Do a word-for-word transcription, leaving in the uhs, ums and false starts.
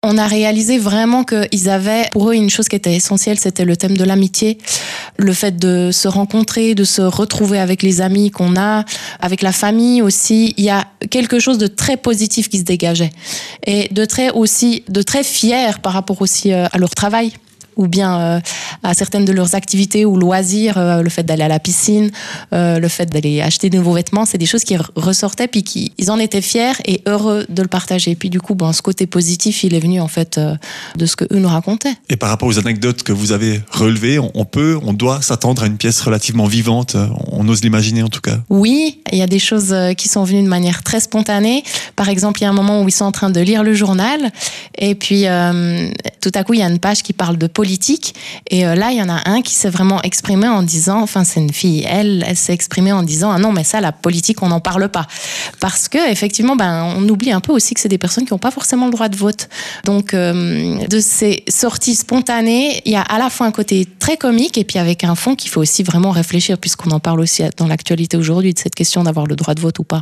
On a réalisé vraiment qu'ils avaient, pour eux, une chose qui était essentielle, c'était le thème de l'amitié, le fait de se rencontrer, de se retrouver avec les amis qu'on a, avec la famille aussi. Il y a quelque chose de très positif qui se dégageait et de très aussi, de très fier par rapport aussi à leur travail, ou bien euh, à certaines de leurs activités ou loisirs, euh, le fait d'aller à la piscine, euh, le fait d'aller acheter de nouveaux vêtements, c'est des choses qui ressortaient, puis qui, ils en étaient fiers et heureux de le partager. Puis du coup, bon, ce côté positif, il est venu en fait euh, de ce que eux nous racontaient. Et par rapport aux anecdotes que vous avez relevées, on, on peut, on doit s'attendre à une pièce relativement vivante, on ose l'imaginer en tout cas. Oui, il y a des choses qui sont venues de manière très spontanée. Par exemple, il y a un moment où ils sont en train de lire le journal, et puis euh, tout à coup, il y a une page qui parle de politique, et euh, là il y en a un qui s'est vraiment exprimé en disant, enfin c'est une fille, elle, elle s'est exprimée en disant ah non mais ça la politique on n'en parle pas, parce que effectivement ben on oublie un peu aussi que c'est des personnes qui n'ont pas forcément le droit de vote. Donc euh, de ces sorties spontanées, il y a à la fois un côté très comique et puis avec un fond qu'il faut aussi vraiment réfléchir, puisqu'on en parle aussi dans l'actualité aujourd'hui de cette question d'avoir le droit de vote ou pas.